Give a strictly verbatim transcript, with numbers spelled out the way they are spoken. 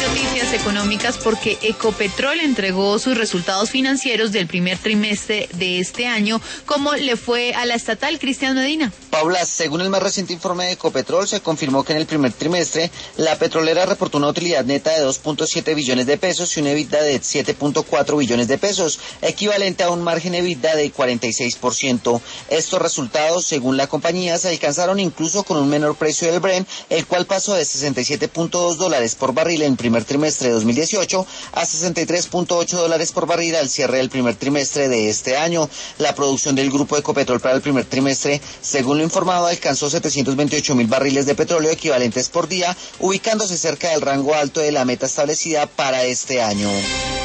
noticias económicas porque Ecopetrol entregó sus resultados financieros del primer trimestre de este año. ¿Cómo le fue a la estatal, Cristian Medina? Paula, según el más reciente informe de Ecopetrol, se confirmó que en el primer trimestre la petrolera reportó una utilidad neta de dos punto siete billones de pesos y una EBITDA de siete punto cuatro billones de pesos, equivalente a un margen EBITDA de cuarenta y seis por ciento. Estos resultados, según la compañía, se alcanzaron incluso con un menor precio del Brent, el cual pasó de sesenta y siete punto dos dólares por barril en el primer trimestre de dos mil dieciocho a sesenta y tres punto ocho dólares por barril al cierre del primer trimestre de este año. La producción del grupo Ecopetrol para el primer trimestre, según lo informado, alcanzó setecientos veintiocho mil barriles de petróleo equivalentes por día, ubicándose cerca del rango alto de la meta establecida para este año.